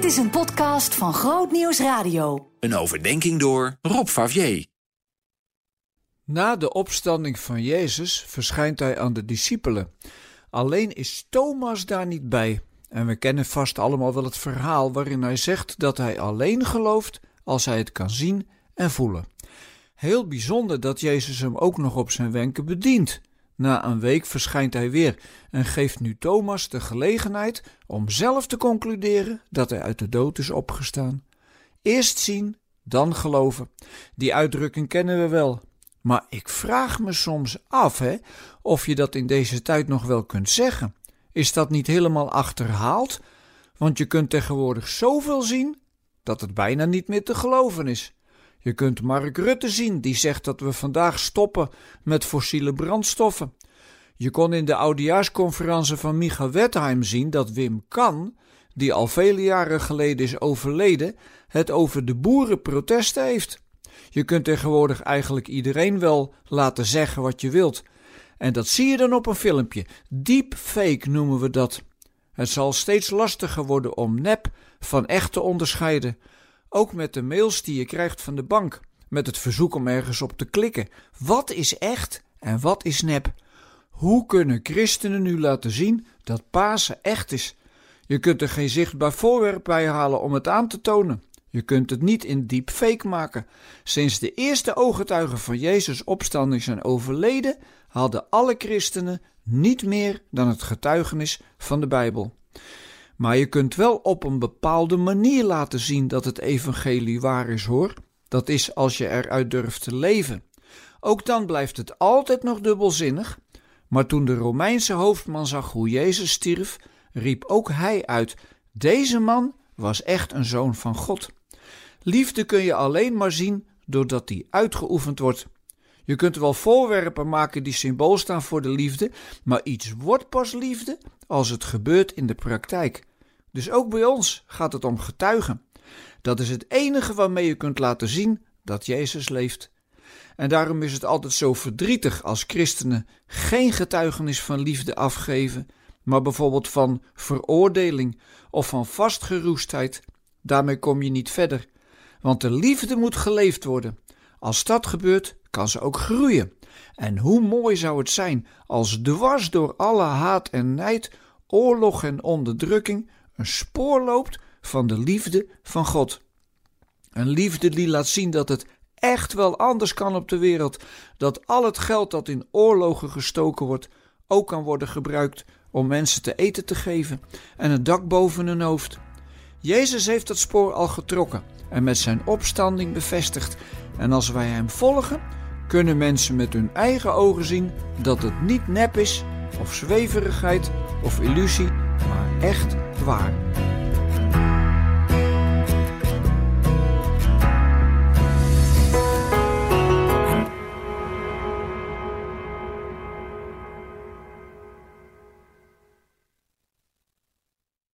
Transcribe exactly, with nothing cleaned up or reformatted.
Dit is een podcast van Groot Nieuws Radio. Een overdenking door Rob Favier. Na de opstanding van Jezus verschijnt hij aan de discipelen. Alleen is Thomas daar niet bij. En we kennen vast allemaal wel het verhaal waarin hij zegt dat hij alleen gelooft als hij het kan zien en voelen. Heel bijzonder dat Jezus hem ook nog op zijn wenken bedient. Na een week verschijnt hij weer en geeft nu Thomas de gelegenheid om zelf te concluderen dat hij uit de dood is opgestaan. Eerst zien, dan geloven. Die uitdrukking kennen we wel. Maar ik vraag me soms af hè, of je dat in deze tijd nog wel kunt zeggen. Is dat niet helemaal achterhaald? Want je kunt tegenwoordig zoveel zien dat het bijna niet meer te geloven is. Je kunt Mark Rutte zien, die zegt dat we vandaag stoppen met fossiele brandstoffen. Je kon in de oudejaarsconferentie van Micha Wertheim zien dat Wim Kan, die al vele jaren geleden is overleden, het over de boerenprotesten heeft. Je kunt tegenwoordig eigenlijk iedereen wel laten zeggen wat je wilt. En dat zie je dan op een filmpje. Deepfake noemen we dat. Het zal steeds lastiger worden om nep van echt te onderscheiden. Ook met de mails die je krijgt van de bank, met het verzoek om ergens op te klikken. Wat is echt en wat is nep? Hoe kunnen christenen nu laten zien dat Pasen echt is? Je kunt er geen zichtbaar voorwerp bij halen om het aan te tonen. Je kunt het niet in deepfake maken. Sinds de eerste ooggetuigen van Jezus' opstanding zijn overleden, hadden alle christenen niet meer dan het getuigenis van de Bijbel. Maar je kunt wel op een bepaalde manier laten zien dat het evangelie waar is hoor. Dat is als je eruit durft te leven. Ook dan blijft het altijd nog dubbelzinnig. Maar toen de Romeinse hoofdman zag hoe Jezus stierf, riep ook hij uit: deze man was echt een zoon van God. Liefde kun je alleen maar zien doordat die uitgeoefend wordt. Je kunt wel voorwerpen maken die symbool staan voor de liefde, maar iets wordt pas liefde als het gebeurt in de praktijk. Dus ook bij ons gaat het om getuigen. Dat is het enige waarmee je kunt laten zien dat Jezus leeft. En daarom is het altijd zo verdrietig als christenen geen getuigenis van liefde afgeven, maar bijvoorbeeld van veroordeling of van vastgeroestheid. Daarmee kom je niet verder, want de liefde moet geleefd worden. Als dat gebeurt, kan ze ook groeien. En hoe mooi zou het zijn als dwars door alle haat en nijd, oorlog en onderdrukking een spoor loopt van de liefde van God. Een liefde die laat zien dat het echt wel anders kan op de wereld. Dat al het geld dat in oorlogen gestoken wordt ook kan worden gebruikt om mensen te eten te geven en een dak boven hun hoofd. Jezus heeft dat spoor al getrokken en met zijn opstanding bevestigd. En als wij hem volgen, kunnen mensen met hun eigen ogen zien dat het niet nep is of zweverigheid of illusie, maar echt waar.